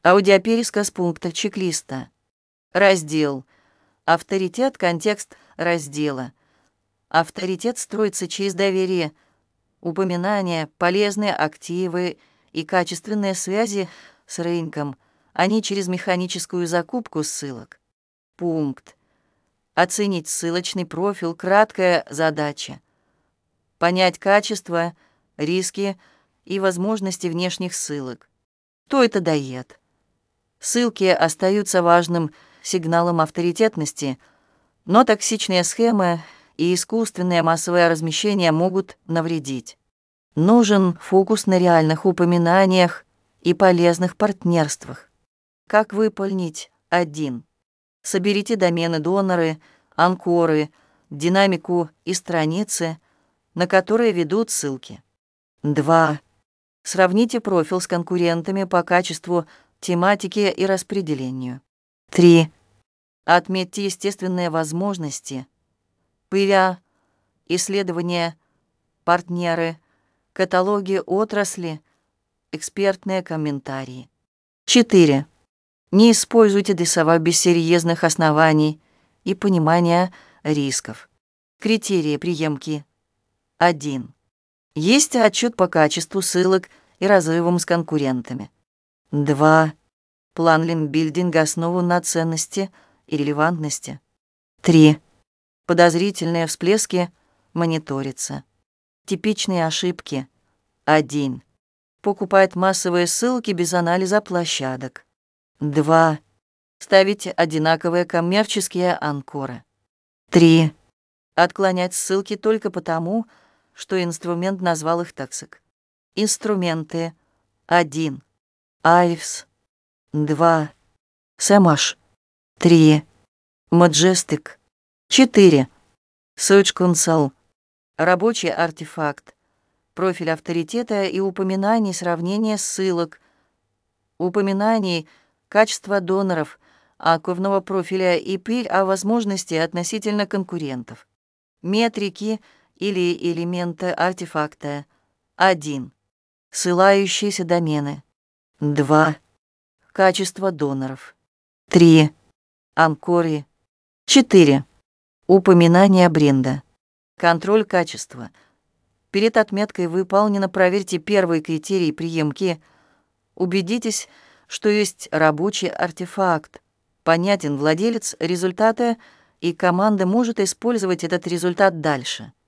Аудиопересказ пункта чек-листа. Раздел. Авторитет, контекст раздела. Авторитет строится через доверие, упоминания, полезные активы и качественные связи с рынком, а не через механическую закупку ссылок. Пункт. Оценить ссылочный профиль — краткая задача. Понять качество, риски и возможности внешних ссылок. Что это дает? Ссылки остаются важным сигналом авторитетности, но токсичные схемы и искусственное массовое размещение могут навредить. Нужен фокус на реальных упоминаниях и полезных партнерствах. Как выполнить? 1. Соберите домены-доноры, анкоры, динамику и страницы, на которые ведут ссылки. 2. Сравните профиль с конкурентами по качеству, тематике и распределению. 3. Отметьте естественные возможности, пыля, исследования, партнеры, каталоги отрасли, экспертные комментарии. 4. Не используйте для слова без серьезных оснований и понимания рисков. Критерии приемки. 1. Есть отчет по качеству ссылок и разрывам с конкурентами. 2. План линкбилдинга основан на ценности и релевантности. 3. Подозрительные всплески мониторятся. Типичные ошибки. 1. Покупает массовые ссылки без анализа площадок. 2. Ставить одинаковые коммерческие анкоры. 3. Отклонять ссылки только потому, что инструмент назвал их токсик. Инструменты. 1. Айвс. 2. Сэмаш. 3. Majestic. 4. Search Console. Рабочий артефакт. Профиль авторитета и упоминаний, сравнение ссылок. Упоминаний, качество доноров, архивного профиля и пыль о возможности относительно конкурентов. Метрики или элементы артефакта. 1. Ссылающиеся домены. 2. Качество доноров. 3. Анкоры. 4. Упоминание бренда. Контроль качества. Перед отметкой «Выполнено» проверьте первый критерий приемки. Убедитесь, что есть рабочий артефакт. Понятен владелец результата, и команда может использовать этот результат дальше.